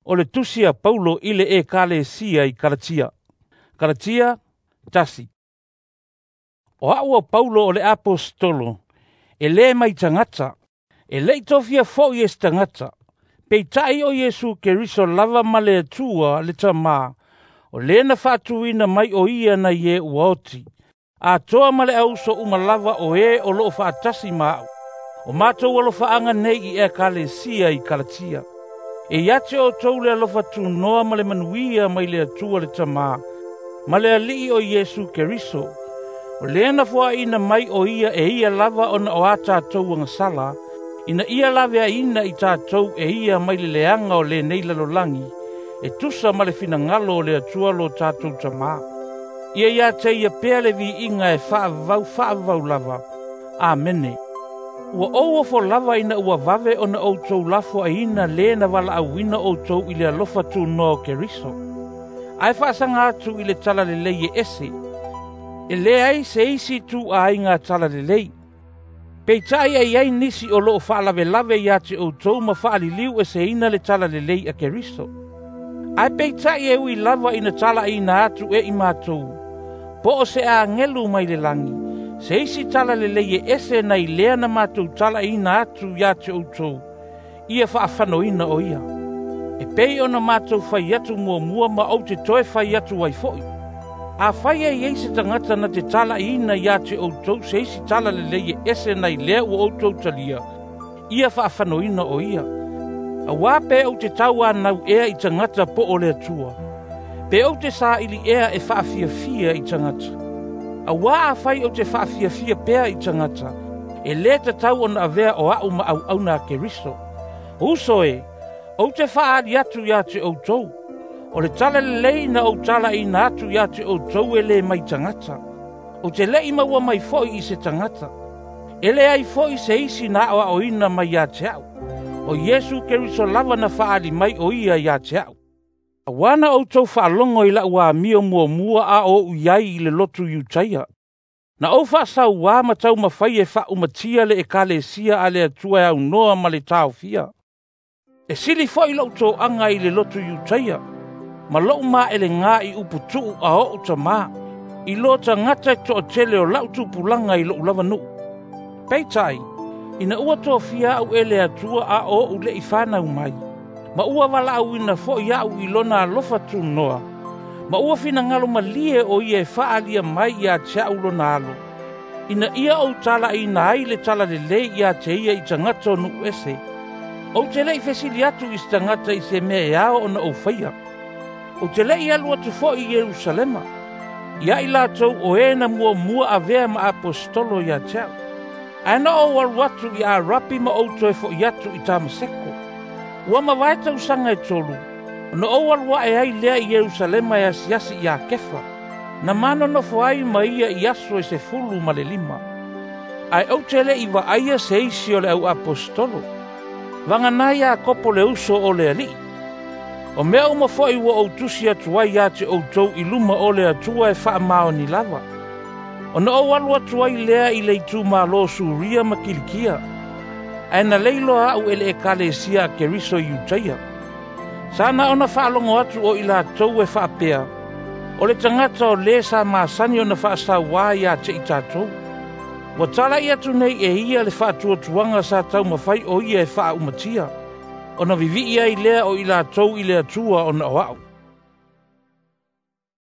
o le tusia Paulo ile ekalesia I Galatia. Galatia tasi. O aua Paulo o le apostolo, e le mai tangata, e le tofia fo i tangata, pei tai o Yesu Keriso lava ma le atua le tamā, o le na whatuina mai o ia na ye uaoti, a toa ma le auso umalava o o loo whaatasi mau, o mātou alo whaanga nei I ekalesia I Galatia. E iate o tau le alofa tu noa ma le manuia mai le atua le tamā, ma le alii o Yesu Keriso, o le na fua ina mai o ia e ia lava ona o a tātou angasala, ina ia lave ina I tātou e ia mai le leanga o le nei lalolangi, e tusa ma le fina ngalo o le atua lo tātou tamā. Ia ia te ia pēr le vi inga e whaavau lava. Amene. Ua oua fo lava ina ua vave ona outou lafo a ina le na wala awina outou I le alofa tu no Keriso. Ai whaasanga atu I le tala le lei e ese. E le ai se isi tu a inga tala le lei. Peitai ai ai nisi o loo whaalawe lave ia te outou ma whaaliliu e se ina le tala le lei a Keriso. Ai peitai e ui lava ina tala ina atu e I mātou. Po o se a ngelu mai le langi. Se isi tala le lei e ese nei lea na mātou tala ina atu ia te outou. Ia whaafano ina o ia. E pei ona mātou whai atu mua ma au te toe whai atu ai foi. A whai e eise tangata na te tala ina ia te outou se isi tala le lei e ese nei lea u outou talia. Ia whaafano ina o ia. A wape au te tau anau ea I tangata po o le atua. Pe au te sa ili ea e whaafia I tangata. A waa whai au te whaafia pea I tangata. E le te tau ona avea o au ma au na Keriso. Uso e, au te whaari atu ia te outou. O le tala le lei na au tala ina atu ia te outou e le mai tangata. O te lei maua mai foi I se tangata. E le ai foi se isi na awa o ina mai ia te au. O Yesu Keriso lava na whaari mai o ia ia te au. A wana outou whaalongo I la ua mio mua a o uiai I le lotu iutaia. Na o whaasau wā matau mawhai e wha umatia le ekalesia a le atua au noa ma le tau fia. E sili foi lau anga I le lotu iutaia. Ma lau ma ele ngā I uputu a o utamā. I lo tangata to tele o lau tupulanga I lo ulava nu. Peitai, ina ua to fia au ele atua a o ule I whanau mai. Ma ua wala au ina fo ia au ilona alofa tu noa. Ma ua fina ngalo malie o ia e whaalia mai ia te aulo na alo. Ina ia au tala ina ai le tala le lei ia te ia I tangata nu ese. O te lei fesili atu I tangata I se mea ao ona o whaia. O te lei alua tu fo I Yerusalema. Ia I lātou o ena mua avea ma apostolo ia te au. Aina o waruatu I a rapi ma outo e fo I atu I tamaseko. Ua mawaita usanga e tolu. No o walwa e ai lea I Yerusalema e asiasi I a kefa. Na mano no fuai ma ia I aso e se fulu ma le lima. Ai au tele I wa aia se isi o le au apostolo. Wanganai a kopo le uso o le ali. O mea uma foi ua o tusi atuai ia te outou I luma o le atua e wha mao ni lava. O no o walwa tuai lea I leitu ma lo suria ma kilikia. Aina leilo au ele ekalesia a Keriso iutaia. Sana ona whaalongo atu o ila tau e whaapea. O le tangata o le sa maasani ona whaasau wā ia te I tātou. Wa tala ia tu nei e ia le whaatua tuanga sa tau mawhai o ia e wha umatia. Ona vivi ia I lea o ila tau I lea tua ona o au.